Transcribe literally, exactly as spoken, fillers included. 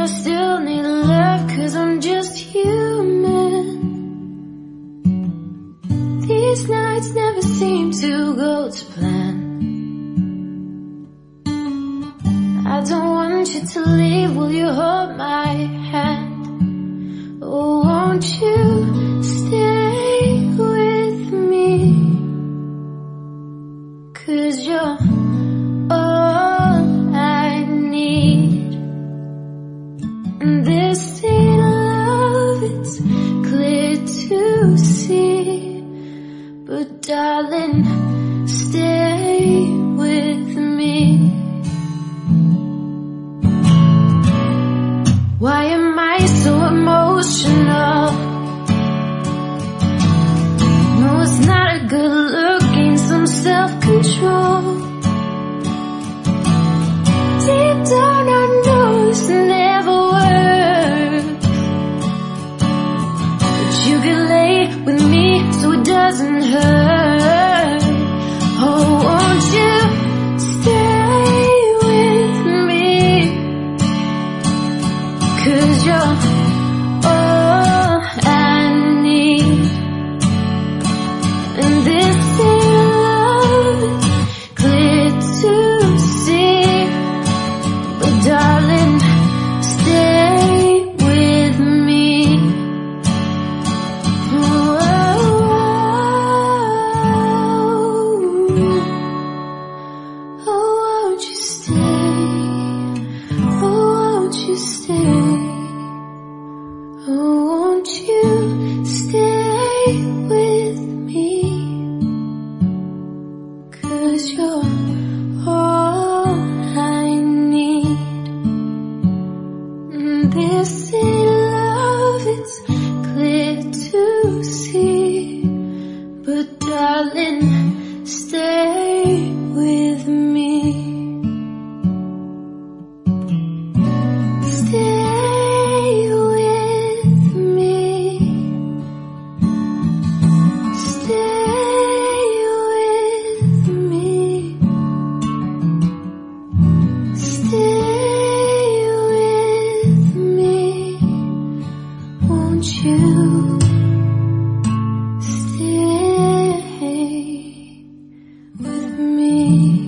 still need love, 'cause I'm just human. These nights never seem to go to plan. I don't want you to leave, will you hold my hand? Oh, won't you stay with me? 'Cause you're all I need. And this ain't love, it's clear to see. But darling, stay with me. Why am I so emotional? No, it's not a good look, gain some self-control. Deep down I know this never works, but you can lay with me so it doesn't hurt. Oh, won't you stay with me? 'Cause you're all I need. And this is love, clear to see. But darling, stay with me. Oh, oh, won't you stay? Oh, won't you stay? Oh, won't you stay with me? 'Cause you're all I need. And this is love, it's clear to see. But darling, stay with me. Stay with me. Stay with me. Stay with me. Won't you stay with me?